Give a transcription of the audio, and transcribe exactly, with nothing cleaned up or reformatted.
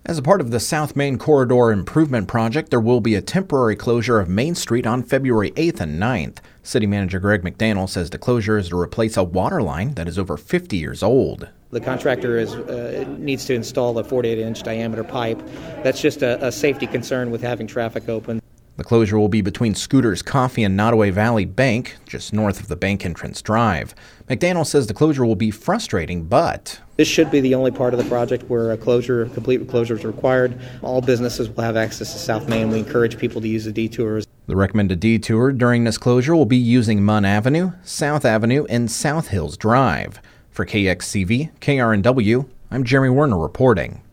As a part of the South Main Corridor Improvement Project, there will be a temporary closure of Main Street on February eighth and ninth. City Manager Greg McDaniel says the closure is to replace a water line that is over fifty years old. The contractor is, uh, needs to install a forty-eight inch diameter pipe. That's just a, a safety concern with having traffic open. The closure will be between Scooters Coffee and Nottoway Valley Bank, just north of the bank entrance drive. McDaniel says the closure will be frustrating, but this should be the only part of the project where a closure, a complete closure is required. All businesses will have access to South Main. We encourage people to use the detours. The recommended detour during this closure will be using Munn Avenue, South Avenue, and South Hills Drive. For K X C V, K R N W, I'm Jeremy Werner reporting.